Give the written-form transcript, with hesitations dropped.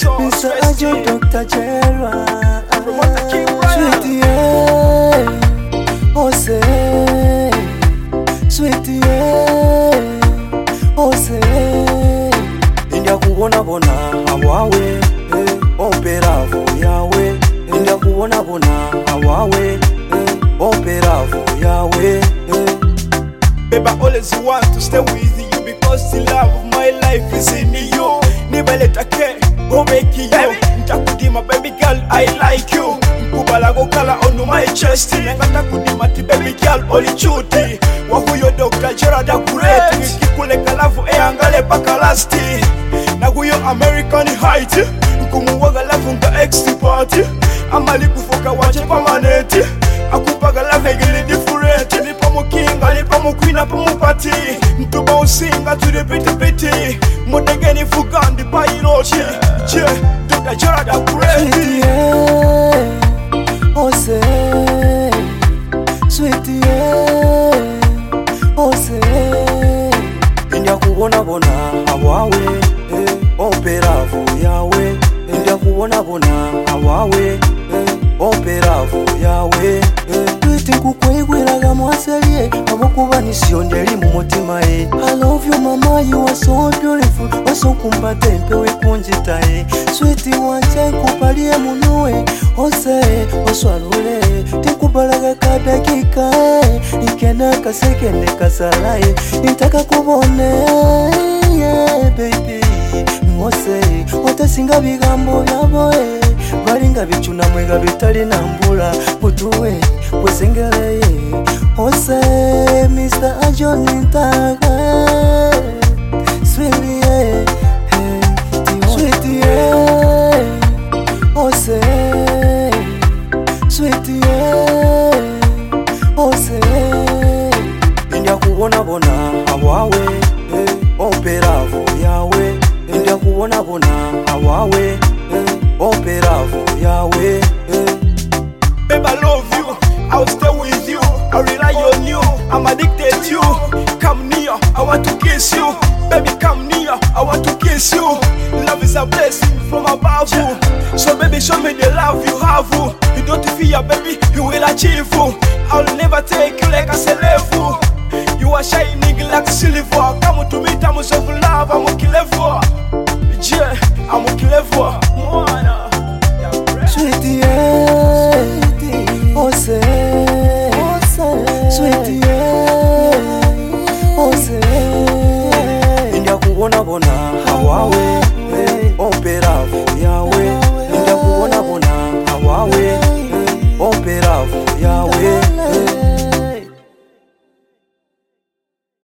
Mr. Ajo, Dr. Gerard, sweetie, oh say, sweetie, oh say, India kubona bona awawe, operavu yawe, India kubona bona awawe, operavu yawe. Baby, I always want to stay with you because the love of my life is in you. Never let a care go make you. Ntakudima baby girl, I like you. Nkubala go kala on my chest. Ntakudima ti baby girl, only chuti. Wahuyo Dr. Gerard Akureti. Nikikule kalavu angale paka lasti. Naguyo American height. Nkumuwaga lavu nga exti party. Amali kufoka wache permanent. Akupaga love egili different. Nipa mukinga, nipa mukwina, nipa mupati. Ntuba usinga to the piti. Mudegeni fugandi pa irochi. Dr. Gerard Akureti. Oh say, sweetie, oh say, India kubona bona awawe, operavu yawe. India kubona bona awawe, operavu yawe. Twite kukwegweraga mwaselie abokuba nisiyonderi mu mutima ye. I love you mama, you are so beautiful. Oso kumbate mpewe kunjita ye. Sweetie wanje kupalie munuwe. Ose oswalule tikubalaga kadakika ikena kasekende kasalaye nitaka kubone yeah baby ngose otasinga bigambo byaboe balinga bichuna mwega bitali nambula butuwe kwesengeleye ose Mr. Ajo nitaka sweetie sweetie ose sweetie, oh say, India kubona bona awawe, operavu yawe. India kubona bona awawe, operavu yawe. Babe, I love you, I'll stay with you, I rely on you, I'm addicted to you. Come near, I want to kiss you. Baby, come near, I want to kiss you. Love is a blessing from above. So baby, show me the love you have. You don't fear, baby, you will achieve. I'll never take you like a slave. You are shining like silver. Come to me, time of love, I'm a clever. Yeah, I'm a clever. Sweetie, oh say, sweetie, oh say, India kubona bona awawe, operavu yawe.